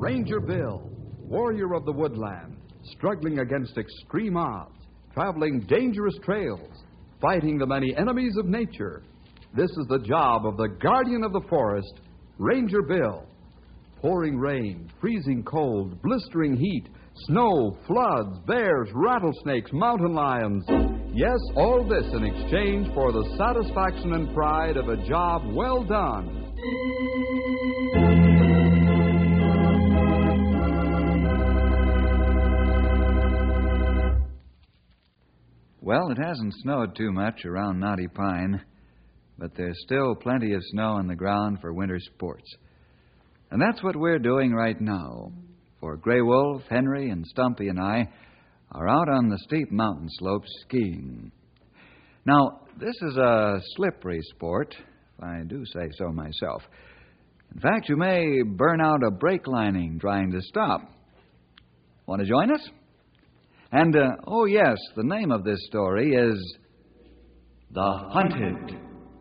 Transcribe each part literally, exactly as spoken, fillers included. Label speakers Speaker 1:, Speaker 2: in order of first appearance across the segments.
Speaker 1: Ranger Bill, warrior of the woodland, struggling against extreme odds, traveling dangerous trails, fighting the many enemies of nature. This is the job of the guardian of the forest, Ranger Bill. Pouring rain, freezing cold, blistering heat, snow, floods, bears, rattlesnakes, mountain lions. Yes, all this in exchange for the satisfaction and pride of a job well done.
Speaker 2: Well, it hasn't snowed too much around Knotty Pine, but there's still plenty of snow on the ground for winter sports. And that's what we're doing right now. For Grey Wolf, Henry, and Stumpy and I are out on the steep mountain slopes skiing. Now, this is a slippery sport, if I do say so myself. In fact, you may burn out a brake lining trying to stop. Want to join us? And, uh, oh yes, the name of this story is The Hunted.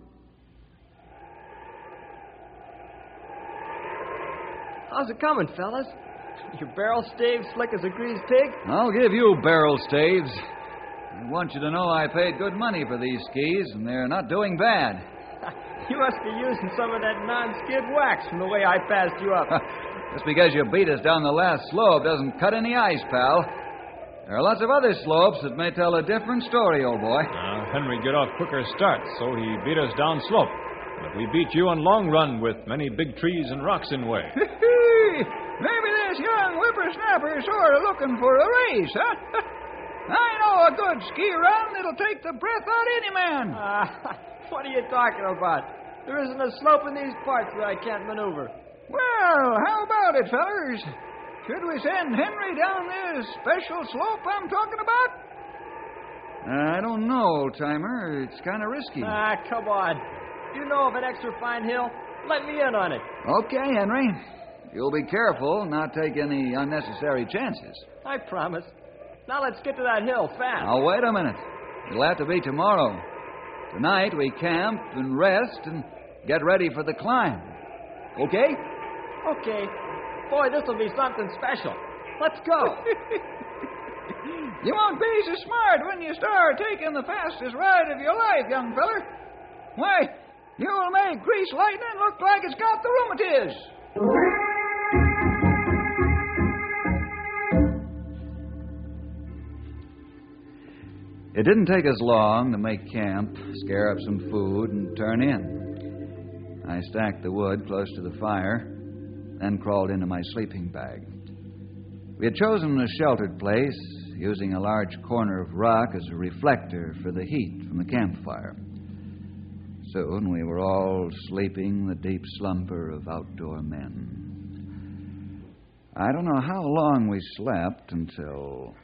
Speaker 3: How's it coming, fellas? Your barrel staves slick as a greased pig?
Speaker 2: I'll give you barrel staves. I want you to know I paid good money for these skis, and they're not doing bad.
Speaker 3: You must be using some of that non-skid wax from the way I passed you up.
Speaker 2: Just because you beat us down the last slope doesn't cut any ice, pal. There are lots of other slopes that may tell a different story, old boy.
Speaker 4: Uh, Henry get off quicker starts, so he beat us down slope. But we beat you on long run with many big trees and rocks in way.
Speaker 5: Maybe this young whippersnapper is sort of looking for a race, huh? I know a good ski run that'll take the breath out of any man.
Speaker 3: Uh, what are you talking about? There isn't a slope in these parts that I can't maneuver.
Speaker 5: Well, how about it, fellers? Should we send Henry down this special slope I'm talking about?
Speaker 2: Uh, I don't know, old-timer. It's kind of risky.
Speaker 3: Ah, come on. You know of an extra fine hill? Let me in on it.
Speaker 2: Okay, Henry. You'll be careful, not take any unnecessary chances.
Speaker 3: I promise. Now let's get to that hill fast.
Speaker 2: Now, wait a minute. It'll have to be tomorrow. Tonight we camp and rest and get ready for the climb. Okay?
Speaker 3: Okay. Boy, this'll be something special. Let's go.
Speaker 5: You won't be so smart when you start taking the fastest ride of your life, young feller. Why, you'll make Grease Lightning look like it's got the rheumatiz.
Speaker 2: It didn't take us long to make camp, scare up some food, and turn in. I stacked the wood close to the fire, then crawled into my sleeping bag. We had chosen a sheltered place, using a large corner of rock as a reflector for the heat from the campfire. Soon we were all sleeping the deep slumber of outdoor men. I don't know how long we slept until...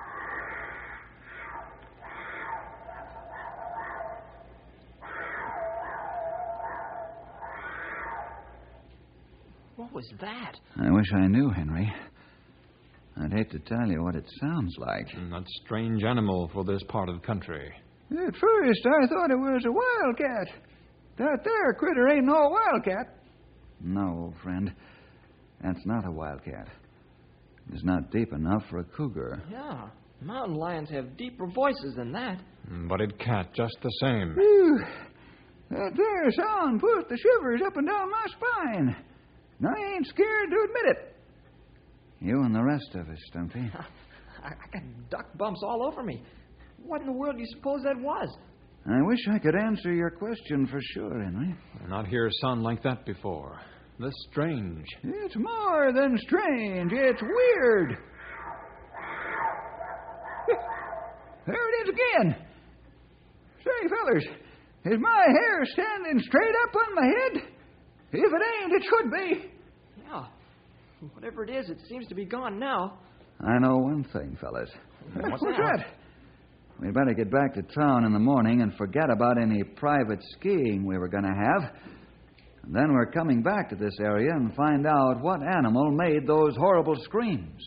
Speaker 3: What was that?
Speaker 2: I wish I knew, Henry. I'd hate to tell you what it sounds like.
Speaker 4: Mm, That strange animal for this part of the country.
Speaker 5: At first, I thought it was a wildcat. That there critter ain't no wildcat.
Speaker 2: No, old friend. That's not a wildcat. It's not deep enough for a cougar.
Speaker 3: Yeah, mountain lions have deeper voices than that.
Speaker 4: Mm, But it cat just the same.
Speaker 5: Whew. That there sound put the shivers up and down my spine. And I ain't scared to admit it.
Speaker 2: You and the rest of us, Stumpy.
Speaker 3: I, I got duck bumps all over me. What in the world do you suppose that was?
Speaker 2: I wish I could answer your question for sure, Henry.
Speaker 4: Not hear a sound like that before. That's strange.
Speaker 5: It's more than strange. It's weird. There it is again. Say, fellers, is my hair standing straight up on my head? If it ain't, it should be.
Speaker 3: Yeah. Whatever it is, it seems to be gone now.
Speaker 2: I know one thing, fellas.
Speaker 5: What's that?
Speaker 2: We'd better get back to town in the morning and forget about any private skiing we were going to have. And then we're coming back to this area and find out what animal made those horrible screams.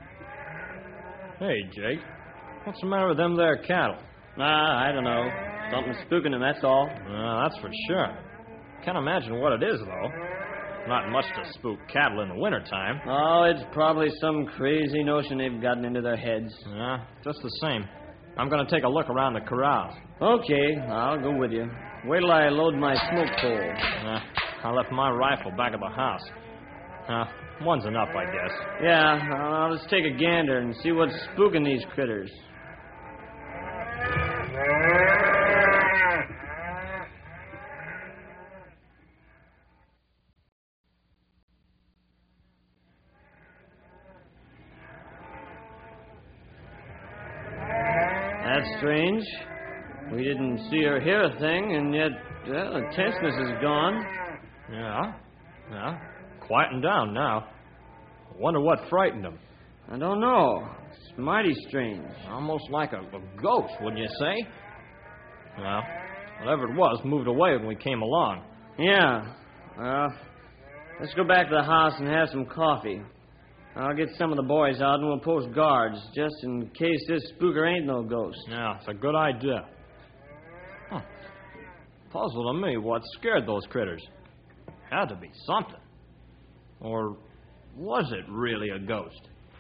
Speaker 4: Hey, Jake. What's the matter with them there cattle?
Speaker 3: Ah, I don't know. Something's spooking him, that's all.
Speaker 4: Uh, that's for sure. Can't imagine what it is, though. Not much to spook cattle in the wintertime.
Speaker 3: Oh, it's probably some crazy notion they've gotten into their heads.
Speaker 4: Yeah, just the same. I'm going to take a look around the corrals.
Speaker 3: Okay, I'll go with you. Wait till I load my smoke pole.
Speaker 4: Uh, I left my rifle back at the house. Uh, one's enough, I guess.
Speaker 3: Yeah, uh, let's take a gander and see what's spooking these critters. That's strange. We didn't see or hear a thing, and yet, well, the tenseness is gone.
Speaker 4: Yeah, yeah. Quieting down now. I wonder what frightened them.
Speaker 3: I don't know. It's mighty strange.
Speaker 4: Almost like a, a ghost, wouldn't you say? Well, whatever it was moved away when we came along.
Speaker 3: Yeah. Well, let's go back to the house and have some coffee. I'll get some of the boys out and we'll post guards, just in case this spooker ain't no ghost.
Speaker 4: Yeah, it's a good idea. Huh. Puzzle to me what scared those critters. Had to be something. Or was it really a ghost?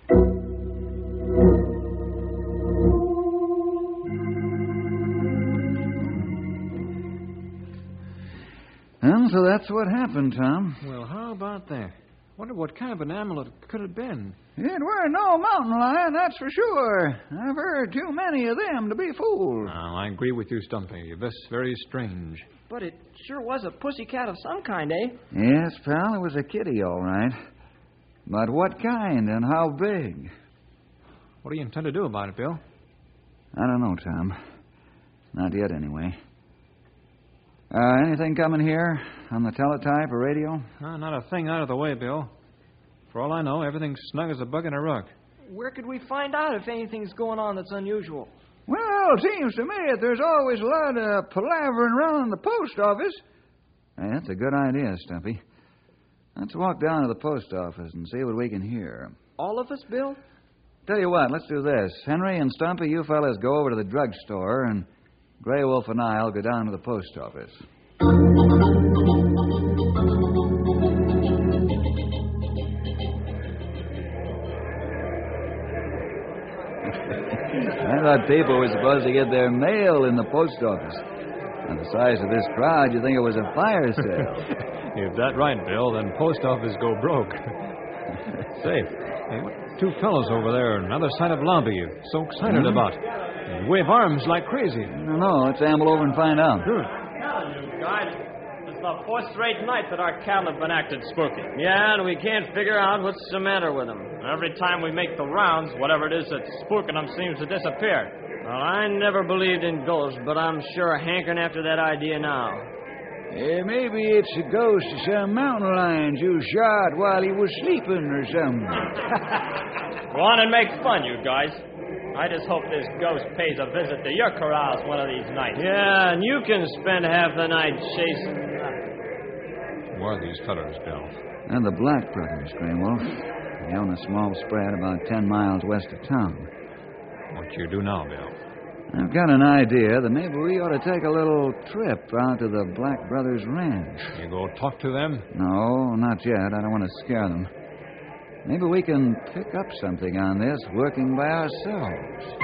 Speaker 2: And so that's what happened, Tom.
Speaker 4: Well, how about that? Wonder what kind of an animal it could have been.
Speaker 5: It were no mountain lion, that's for sure. I've heard too many of them to be fooled.
Speaker 4: Oh, I agree with you, Stumpy. This very strange.
Speaker 3: But it sure was a pussycat of some kind, eh?
Speaker 2: Yes, pal, it was a kitty, all right. But what kind and how big?
Speaker 4: What do you intend to do about it, Bill?
Speaker 2: I don't know, Tom. Not yet, anyway. Uh, anything coming here on the teletype or radio?
Speaker 4: Uh, not a thing out of the way, Bill. For all I know, everything's snug as a bug in a rug.
Speaker 3: Where could we find out if anything's going on that's unusual?
Speaker 5: Well, it seems to me that there's always a lot of palavering around the post office.
Speaker 2: Hey, that's a good idea, Stumpy. Let's walk down to the post office and see what we can hear.
Speaker 3: All of us, Bill?
Speaker 2: Tell you what, let's do this. Henry and Stumpy, you fellas go over to the drugstore, and Grey Wolf and I'll go down to the post office. I thought people were supposed to get their mail in the post office. On the size of this crowd, you'd think it was a fire sale.
Speaker 4: If that's right, Bill, then post office go broke. Say, hey, what two fellows over there on the other side of the lobby you're so excited
Speaker 2: Hmm?
Speaker 4: about? They wave arms like crazy.
Speaker 2: I don't know. Let's amble over and find out.
Speaker 4: Good.
Speaker 3: You guys, it's the fourth straight night that our cattle have been acted spooky. Yeah, and we can't figure out what's the matter with them.
Speaker 4: Every time we make the rounds, whatever it is that's spooking them seems to disappear.
Speaker 3: Well, I never believed in ghosts, but I'm sure hankering after that idea now.
Speaker 5: Eh, maybe it's a ghost of some mountain lions you shot while he was sleeping or something.
Speaker 4: Go on and make fun, you guys. I just hope this ghost pays a visit to your corrals one of these nights.
Speaker 3: Yeah, and you can spend half the night chasing.
Speaker 4: Who are these fellows, Bill?
Speaker 2: And the Black Brothers, Grey Wolf. They own a small spread about ten miles west of town.
Speaker 4: What you do now, Bill?
Speaker 2: I've got an idea that maybe we ought to take a little trip out to the Black Brothers Ranch.
Speaker 4: You go talk to them?
Speaker 2: No, not yet. I don't want to scare them. Maybe we can pick up something on this working by ourselves.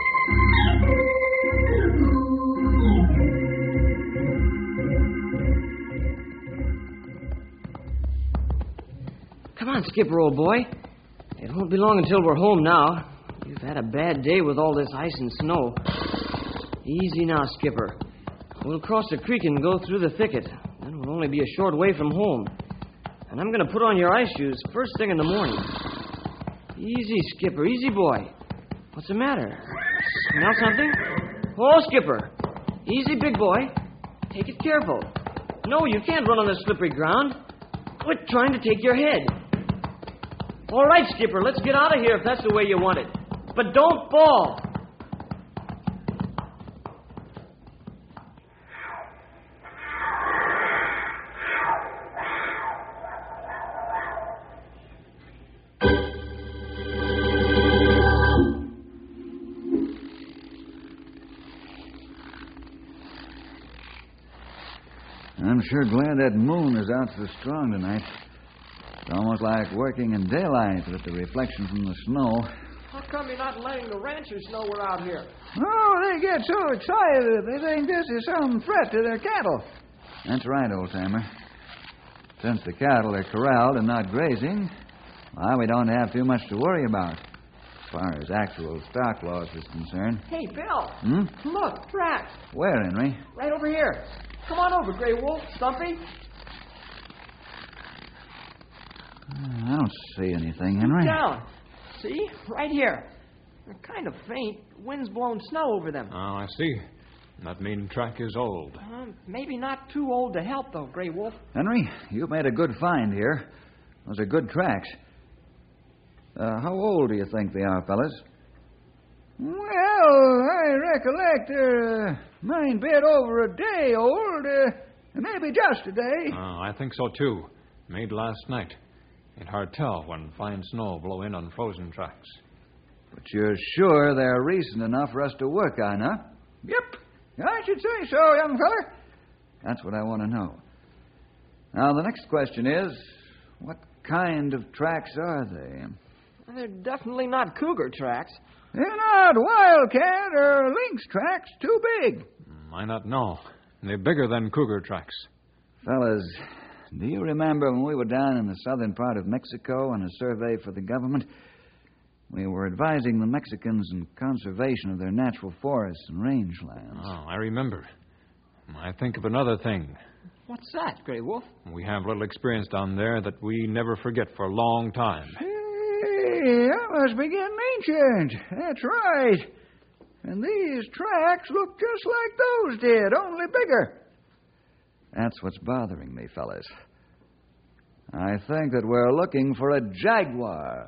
Speaker 3: Come on, Skipper, old boy. It won't be long until we're home now. You've had a bad day with all this ice and snow. Easy now, Skipper. We'll cross the creek and go through the thicket. Then we'll only be a short way from home. And I'm going to put on your ice shoes first thing in the morning. Easy, Skipper. Easy, boy. What's the matter? Smell something? Oh, Skipper. Easy, big boy. Take it careful. No, you can't run on the slippery ground. Quit trying to take your head. All right, Skipper, let's get out of here if that's the way you want it. But don't fall.
Speaker 2: sure glad that moon is out so strong tonight. It's almost like working in daylight with the reflection from the snow.
Speaker 4: How come you're not letting the ranchers know we're out here?
Speaker 5: Oh, they get so excited. They think this is some threat to their cattle.
Speaker 2: That's right, old-timer. Since the cattle are corralled and not grazing, well, we don't have too much to worry about as far as actual stock loss is concerned.
Speaker 3: Hey, Bill.
Speaker 2: Hmm?
Speaker 3: Look, tracks.
Speaker 2: Where, Henry?
Speaker 3: Right over here. Come on over, Grey Wolf. Stumpy.
Speaker 2: I don't see anything, Henry.
Speaker 3: Down. See? Right here. They're kind of faint. Wind's blown snow over them.
Speaker 4: Oh, I see. That mean track is old.
Speaker 3: Uh, maybe not too old to help, though, Grey Wolf.
Speaker 2: Henry, you've made a good find here. Those are good tracks. Uh, how old do you think they are, fellas?
Speaker 5: Well, I recollect they're a mine bit over a day old. Uh, maybe just a day.
Speaker 4: Oh, I think so, too. Made last night. Ain't hard to tell when fine snow blow in on frozen tracks.
Speaker 2: But you're sure they're recent enough for us to work on, huh?
Speaker 5: Yep. I should say so, young feller.
Speaker 2: That's what I want to know. Now, the next question is, what kind of tracks are they?
Speaker 3: They're definitely not cougar tracks.
Speaker 5: They're not wildcat or lynx tracks. Too big.
Speaker 4: Might not know. They're bigger than cougar tracks.
Speaker 2: Fellas, do you remember when we were down in the southern part of Mexico on a survey for the government? We were advising the Mexicans in conservation of their natural forests and rangelands.
Speaker 4: Oh, I remember. I think of another thing.
Speaker 3: What's that, Grey Wolf?
Speaker 4: We have little experience down there that we never forget for a long time.
Speaker 5: Hey, that must be getting ancient. That's right. And these tracks look just like those did, only bigger.
Speaker 2: That's what's bothering me, fellas. I think that we're looking for a jaguar.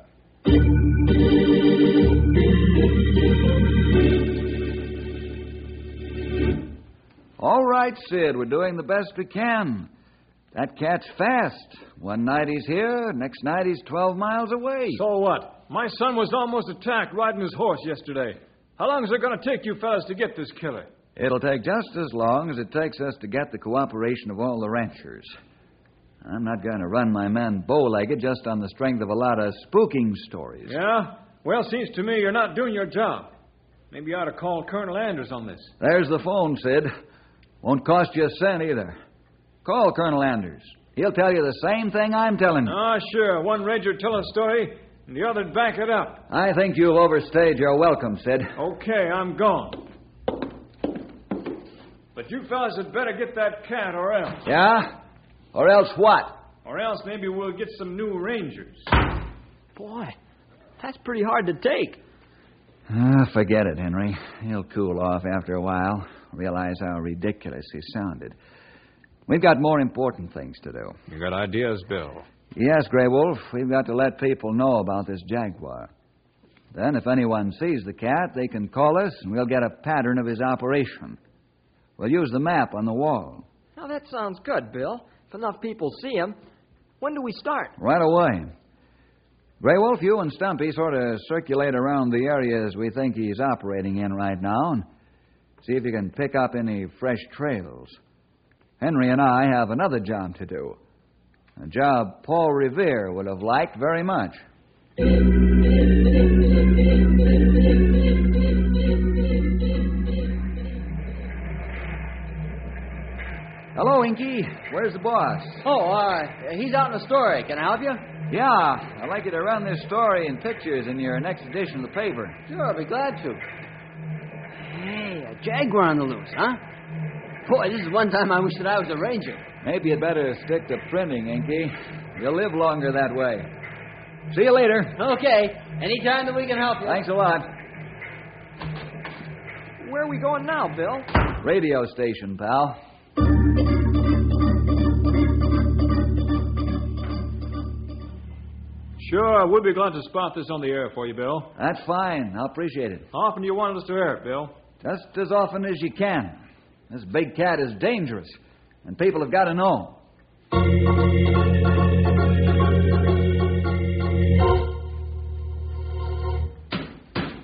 Speaker 2: All right, Sid, we're doing the best we can. That cat's fast. One night he's here, next night he's twelve miles away.
Speaker 4: So what? My son was almost attacked riding his horse yesterday. How long is it going to take you fellas to get this killer?
Speaker 2: It'll take just as long as it takes us to get the cooperation of all the ranchers. I'm not going to run my men bow-legged just on the strength of a lot of spooking stories.
Speaker 4: Yeah? Well, seems to me you're not doing your job. Maybe you ought to call Colonel Anders on this.
Speaker 2: There's the phone, Sid. Won't cost you a cent either. Call Colonel Anders. He'll tell you the same thing I'm telling you.
Speaker 4: Ah, sure. One ranger tell a story, and the other'd back it up.
Speaker 2: I think you've overstayed your welcome, Sid.
Speaker 4: Okay, I'm gone. But you fellas had better get that cat or else.
Speaker 2: Yeah? Or else what?
Speaker 4: Or else maybe we'll get some new rangers.
Speaker 3: Boy, that's pretty hard to take.
Speaker 2: Ah, forget it, Henry. He'll cool off after a while, realize how ridiculous he sounded. We've got more important things to do.
Speaker 4: You got ideas, Bill?
Speaker 2: Yes, Grey Wolf, we've got to let people know about this jaguar. Then, if anyone sees the cat, they can call us, and we'll get a pattern of his operation. We'll use the map on the wall.
Speaker 3: Now, that sounds good, Bill. If enough people see him. When do we start?
Speaker 2: Right away. Grey Wolf, you and Stumpy sort of circulate around the areas we think he's operating in right now and see if you can pick up any fresh trails. Henry and I have another job to do. A job Paul Revere would have liked very much. Hello, Inky. Where's the boss?
Speaker 3: Oh, uh, he's out in the story. Can I help you?
Speaker 2: Yeah, I'd like you to run this story in pictures in your next edition of the paper.
Speaker 3: Sure, I'll be glad to. Hey, a jaguar on the loose, huh? Boy, this is one time I wish that I was a ranger.
Speaker 2: Maybe you'd better stick to printing, Inky. You'll live longer that way. See you later.
Speaker 3: Okay. Anytime that we can help you.
Speaker 2: Thanks a lot.
Speaker 3: Where are we going now, Bill?
Speaker 2: Radio station, pal.
Speaker 4: Sure, we'll be glad to spot this on the air for you, Bill.
Speaker 2: That's fine. I'll appreciate it.
Speaker 4: How often do you want us to air it, Bill?
Speaker 2: Just as often as you can. This big cat is dangerous, and people have got to know.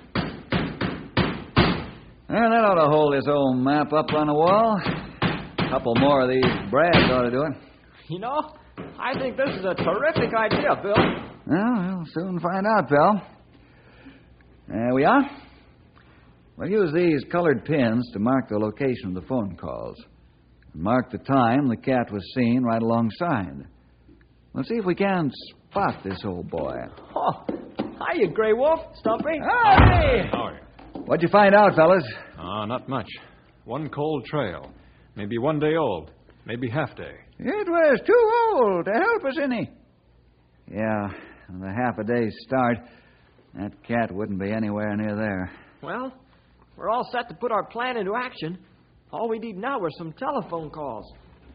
Speaker 2: Well, that ought to hold this old map up on the wall. couple more of these brads ought to do it.
Speaker 4: You know, I think this is a terrific idea, Bill.
Speaker 2: Well, we'll soon find out, pal. There we are. We'll use these colored pins to mark the location of the phone calls. And mark the time the cat was seen right alongside. We'll see if we can spot this old boy.
Speaker 4: Oh, hiya, Grey Wolf. Stumpy.
Speaker 5: Hey!
Speaker 4: How are you?
Speaker 2: What'd you find out, fellas?
Speaker 6: Ah, uh, not much. One cold trail. Maybe one day old. Maybe half day.
Speaker 5: It was too old to help us any.
Speaker 2: Yeah, with a half a day's start, that cat wouldn't be anywhere near there.
Speaker 3: Well, we're all set to put our plan into action. All we need now are some telephone calls.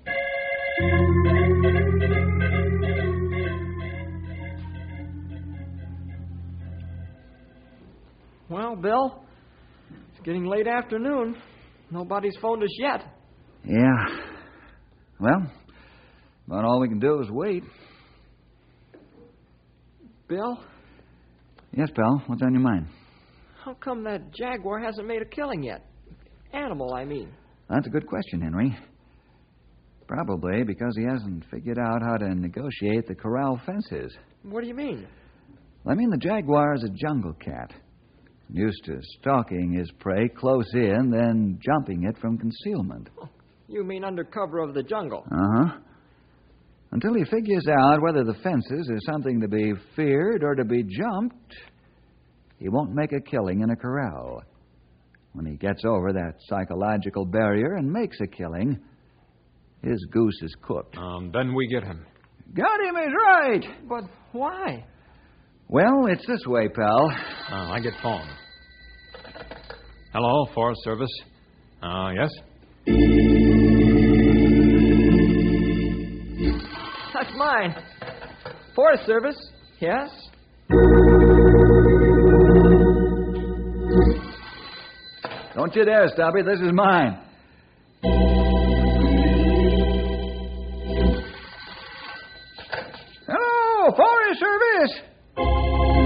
Speaker 3: Well, Bill, it's getting late afternoon. Nobody's phoned us yet.
Speaker 2: Yeah. Well, about all we can do is wait.
Speaker 3: Bill,
Speaker 2: Yes, pal. What's on your mind?
Speaker 3: how come that jaguar hasn't made a killing yet? Animal, I mean.
Speaker 2: That's a good question, Henry. Probably because he hasn't figured out how to negotiate the corral fences.
Speaker 3: What do you mean?
Speaker 2: I mean, the jaguar is a jungle cat. Used to stalking his prey close in, then jumping it from concealment.
Speaker 3: You mean under cover of the jungle?
Speaker 2: Uh-huh. Until he figures out whether the fences is something to be feared or to be jumped, he won't make a killing in a corral. When he gets over that psychological barrier and makes a killing, his goose is cooked.
Speaker 6: Um, then we get him.
Speaker 5: Got him is right.
Speaker 3: But why?
Speaker 2: Well, it's this way, pal.
Speaker 6: Uh, I get phone. Hello, Forest Service. Uh, yes?
Speaker 3: That's mine. Forest Service, yes?
Speaker 2: Don't you dare, Stumpy. This is mine.
Speaker 5: Hello, Forest Service.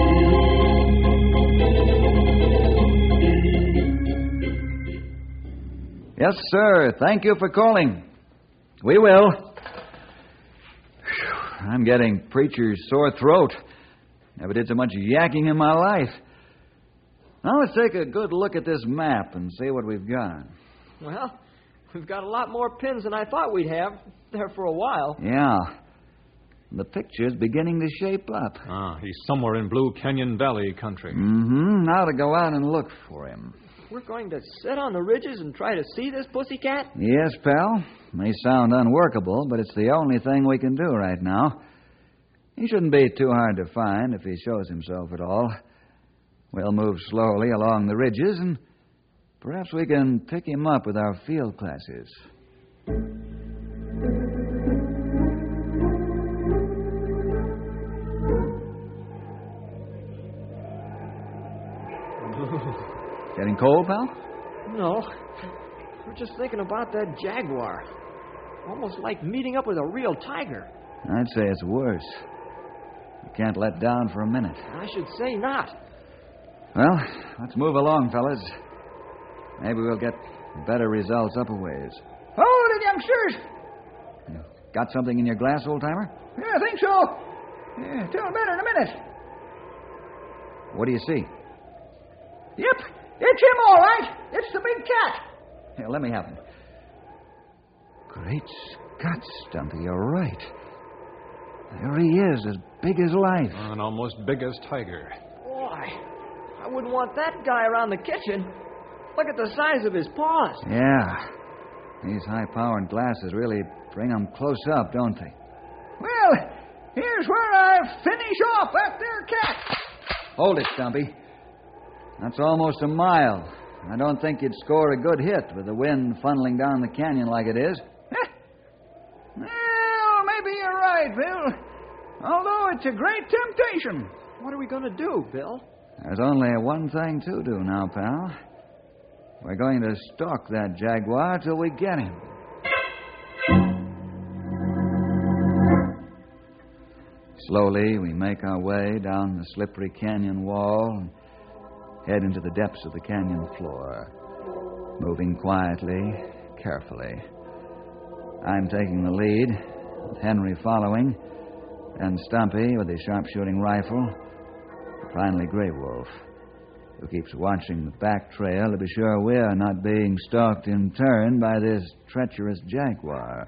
Speaker 2: Yes, sir. Thank you for calling. We will. Whew, I'm getting preacher's sore throat. Never did so much yakking in my life. Now let's take a good look at this map and see what we've got.
Speaker 3: Well, we've got a lot more pins than I thought we'd have there for a while.
Speaker 2: Yeah. The picture's beginning to shape up.
Speaker 6: Ah, he's somewhere in Blue Canyon Valley country.
Speaker 2: Mm-hmm. Now to go out and look for him.
Speaker 3: We're going to sit on the ridges and try to see this pussycat?
Speaker 2: Yes, pal. May sound unworkable, but it's the only thing we can do right now. He shouldn't be too hard to find if he shows himself at all. We'll move slowly along the ridges, and perhaps we can pick him up with our field glasses. Getting cold, pal?
Speaker 3: No. We're just thinking about that jaguar. Almost like meeting up with a real tiger.
Speaker 2: I'd say it's worse. We can't let down for a minute.
Speaker 3: I should say not.
Speaker 2: Well, let's move along, fellas. Maybe we'll get better results up a ways.
Speaker 5: Hold it, youngsters.
Speaker 2: You got something in your glass, old-timer?
Speaker 5: Yeah, I think so. Yeah, tell better in a minute.
Speaker 2: What do you see?
Speaker 5: Yep, it's him all right. It's the big cat.
Speaker 2: Here, let me have him. Great Scott, Stumpy, you're right. There he is, as big as life.
Speaker 6: An almost big as tiger.
Speaker 3: Boy, I wouldn't want that guy around the kitchen. Look at the size of his paws.
Speaker 2: Yeah. These high-powered glasses really bring them close up, don't they?
Speaker 5: Well, here's where I finish off that there cat.
Speaker 2: Hold it, Stumpy. That's almost a mile. I don't think you'd score a good hit with the wind funneling down the canyon like it is.
Speaker 5: Well, maybe you're right, Bill. Although it's a great temptation.
Speaker 3: What are we going to do, Bill?
Speaker 2: There's only one thing to do now, pal. We're going to stalk that jaguar till we get him. Slowly, we make our way down the slippery canyon wall and head into the depths of the canyon floor, moving quietly, carefully. I'm taking the lead, with Henry following, and Stumpy with his sharpshooting rifle. Finally, Grey Wolf, who keeps watching the back trail to be sure we're not being stalked in turn by this treacherous jaguar.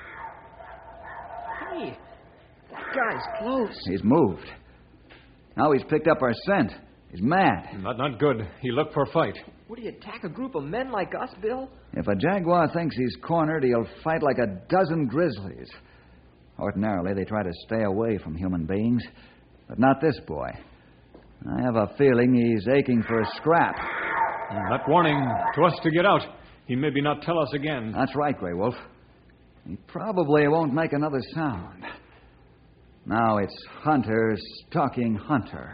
Speaker 3: Hey, that guy's close.
Speaker 2: He's moved. Now he's picked up our scent. He's mad.
Speaker 6: Not, not good. He looked for a fight.
Speaker 3: Would he attack a group of men like us, Bill?
Speaker 2: If a jaguar thinks he's cornered, he'll fight like a dozen grizzlies. Ordinarily, they try to stay away from human beings, but not this boy. I have a feeling he's aching for a scrap.
Speaker 6: That warning to us to get out. He maybe not tell us again.
Speaker 2: That's right, Grey Wolf. He probably won't make another sound. Now it's Hunter stalking Hunter.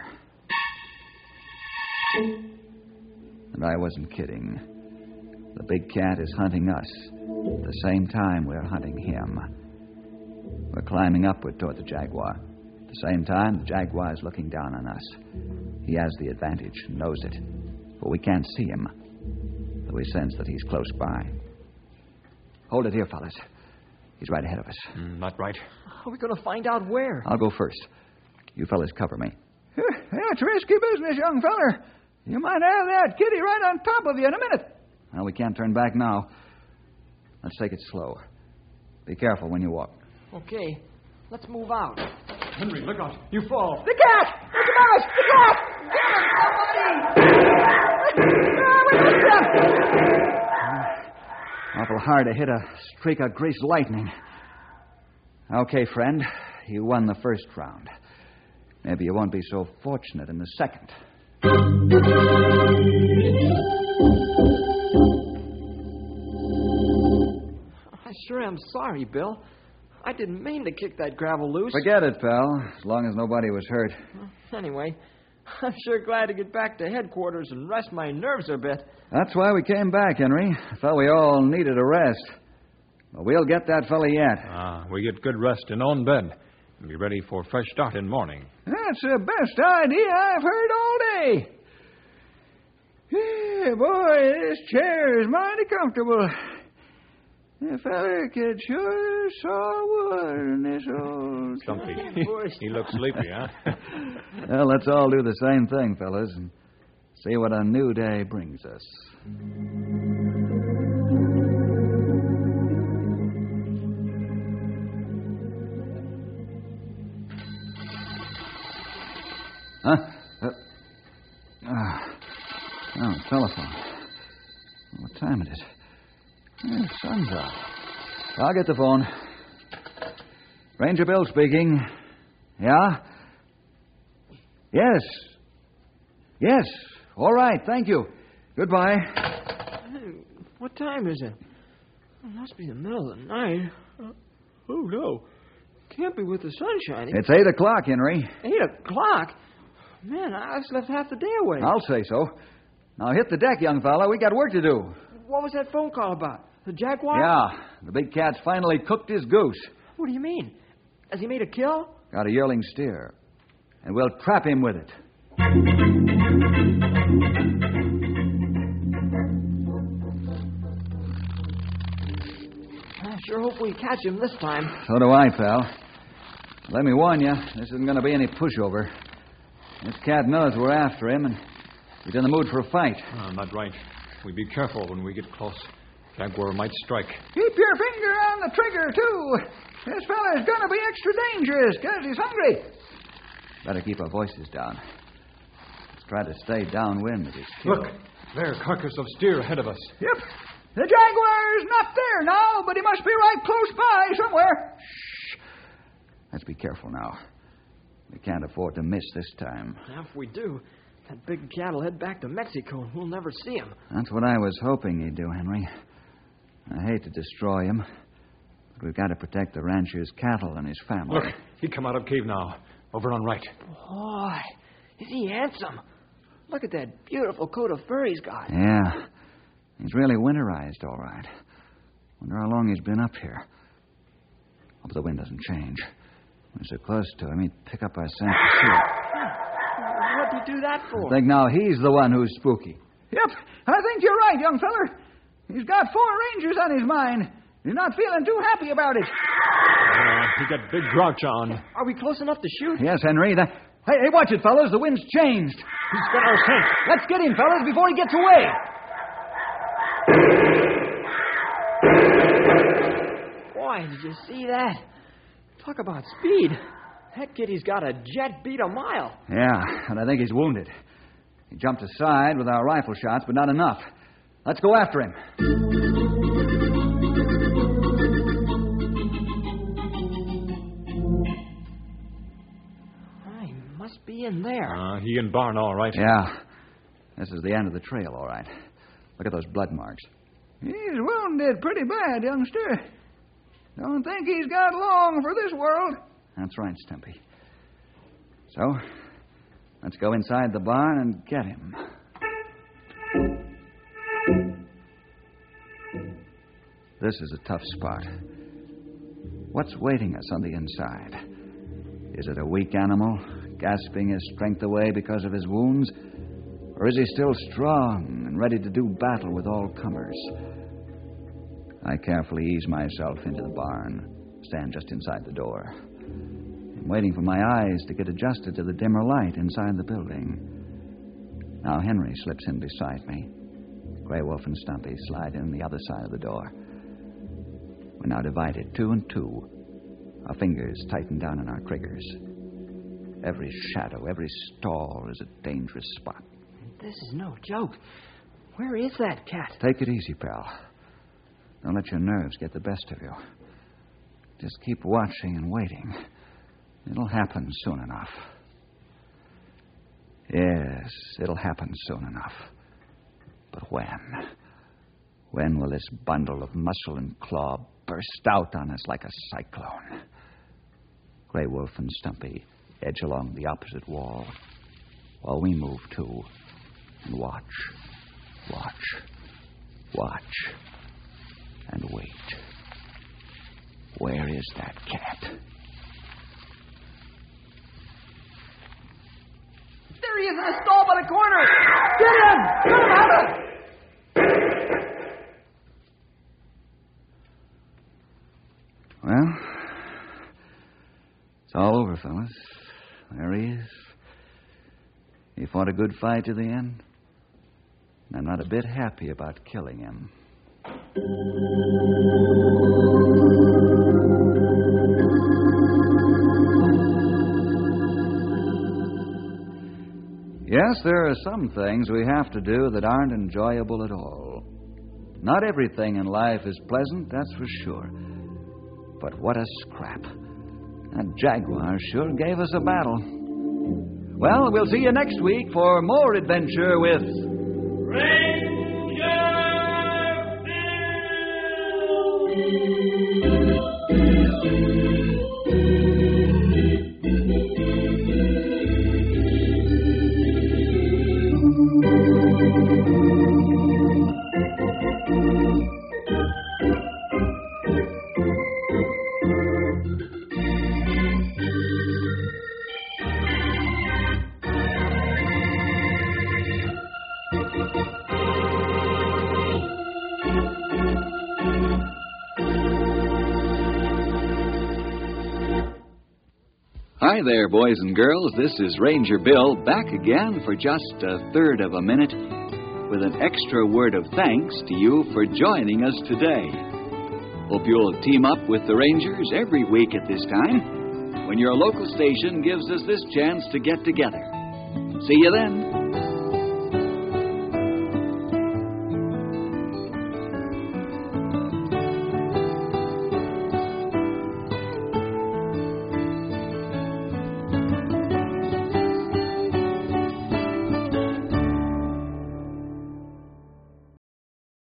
Speaker 2: And I wasn't kidding. The big cat is hunting us at the same time we're hunting him. We're climbing upward toward the jaguar. At the same time, the jaguar is looking down on us. He has the advantage, knows it, but we can't see him, though we sense that he's close by. Hold it here, fellas. He's right ahead of us.
Speaker 6: Mm, not right.
Speaker 3: How are we going to find out where?
Speaker 2: I'll go first. You fellas cover me.
Speaker 5: That's risky business, young feller. You might have that kitty right on top of you in a minute.
Speaker 2: Well, we can't turn back now. Let's take it slow. Be careful when you walk.
Speaker 3: Okay, let's move out.
Speaker 6: Henry, look out. You fall.
Speaker 5: The cat! There's a mouse! The cat! Get him, somebody! Ah, we missed him!
Speaker 2: Awful hard to hit a streak of greased lightning. Okay, friend. You won the first round. Maybe you won't be so fortunate in the second.
Speaker 3: I sure am sorry, Bill. I didn't mean to kick that gravel loose.
Speaker 2: Forget it, pal, as long as nobody was hurt.
Speaker 3: Anyway, I'm sure glad to get back to headquarters and rest my nerves a bit.
Speaker 2: That's why we came back, Henry. I thought we all needed a rest. But we'll get that fella yet.
Speaker 6: Ah, we get good rest in own bed and be ready for a fresh start in morning.
Speaker 5: That's the best idea I've heard all day. Yeah, boy, this chair is mighty comfortable. The feller could sure saw wood in this old...
Speaker 6: Stumpy. He looks sleepy, huh?
Speaker 2: Well, let's all do the same thing, fellas, and see what a new day brings us. Huh? Uh, uh, oh, telephone. What time is it? Oh, the sun's out. I'll get the phone. Ranger Bill speaking. Yeah? Yes. Yes. All right, thank you. Goodbye.
Speaker 3: Hey, what time is it? It must be the middle of the night. Uh, oh, no. Can't be with the sun shining.
Speaker 2: It's eight o'clock, Henry.
Speaker 3: Eight o'clock? Man, I slept half the day away.
Speaker 2: I'll say so. Now hit the deck, young fella. We got work to do.
Speaker 3: What was that phone call about? The jaguar?
Speaker 2: Yeah, the big cat's finally cooked his goose.
Speaker 3: What do you mean? Has he made a kill?
Speaker 2: Got a yearling steer. And we'll trap him with it.
Speaker 3: I sure hope we catch him this time.
Speaker 2: So do I, pal. Let me warn you, this isn't going to be any pushover. This cat knows we're after him, and he's in the mood for a fight.
Speaker 6: Oh, not right. We be careful when we get close. Jaguar might strike.
Speaker 5: Keep your finger on the trigger, too. This fella's gonna be extra dangerous because he's hungry.
Speaker 2: Better keep our voices down. Let's try to stay downwind of his kill.
Speaker 6: Look, there, carcass of steer ahead of us.
Speaker 5: Yep. The jaguar's not there now, but he must be right close by somewhere.
Speaker 2: Shh. Let's be careful now. We can't afford to miss this time.
Speaker 3: Now, if we do, that big cat will head back to Mexico, and we'll never see him.
Speaker 2: That's what I was hoping he'd do, Henry. I hate to destroy him, but we've got to protect the rancher's cattle and his family.
Speaker 6: Look, he come out of cave now, over on right.
Speaker 3: Boy, is he handsome. Look at that beautiful coat of fur he's got.
Speaker 2: Yeah, he's really winterized, all right. Wonder how long he's been up here. Hope the wind doesn't change. We're so close to him, he'd pick up our scent to see it.
Speaker 3: What'd you do that for?
Speaker 2: I think now he's the one who's spooky.
Speaker 5: Yep, I think you're right, young feller. He's got four rangers on his mind. You're not feeling too happy about it.
Speaker 4: Uh, he got big grouch on.
Speaker 3: Are we close enough to shoot?
Speaker 2: Yes, Henry. The... Hey, hey, watch it, fellas. The wind's changed.
Speaker 4: He's got our scent.
Speaker 5: Let's get him, fellas, before he gets away.
Speaker 3: Boy, did you see that? Talk about speed. That kitty's got a jet beat a mile.
Speaker 2: Yeah, and I think he's wounded. He jumped aside with our rifle shots, but not enough. Let's go after him.
Speaker 3: He must be in there.
Speaker 6: Uh, he and Barn, all right.
Speaker 2: Yeah. This is the end of the trail, all right. Look at those blood marks.
Speaker 5: He's wounded pretty bad, youngster. Don't think he's got long for this world.
Speaker 2: That's right, Stumpy. So, let's go inside the barn and get him. This is a tough spot. What's waiting us on the inside? Is it a weak animal, gasping his strength away because of his wounds? Or is he still strong and ready to do battle with all comers? I carefully ease myself into the barn, stand just inside the door. I'm waiting for my eyes to get adjusted to the dimmer light inside the building. Now Henry slips in beside me. Grey Wolf and Stumpy slide in the other side of the door. We're now divided two and two. Our fingers tighten down on our triggers. Every shadow, every stall is a dangerous spot.
Speaker 3: This is no joke. Where is that cat?
Speaker 2: Take it easy, pal. Don't let your nerves get the best of you. Just keep watching and waiting. It'll happen soon enough. Yes, it'll happen soon enough. But when? When will this bundle of muscle and claw burst out on us like a cyclone? Grey Wolf and Stumpy edge along the opposite wall, while we move too, and watch, watch, watch, and wait. Where is that cat?
Speaker 5: There he is in the stall by the corner. Get him! Get him out of it!
Speaker 2: Well, it's all over, fellas. There he is. He fought a good fight to the end. And I'm not a bit happy about killing him. Yes, there are some things we have to do that aren't enjoyable at all. Not everything in life is pleasant, that's for sure. But what a scrap. That jaguar sure gave us a battle. Well, we'll see you next week for more adventure with...
Speaker 7: Ranger
Speaker 2: Hi there, boys and girls. This is Ranger Bill back again for just a third of a minute with an extra word of thanks to you for joining us today. Hope you'll team up with the Rangers every week at this time when your local station gives us this chance to get together. See you then.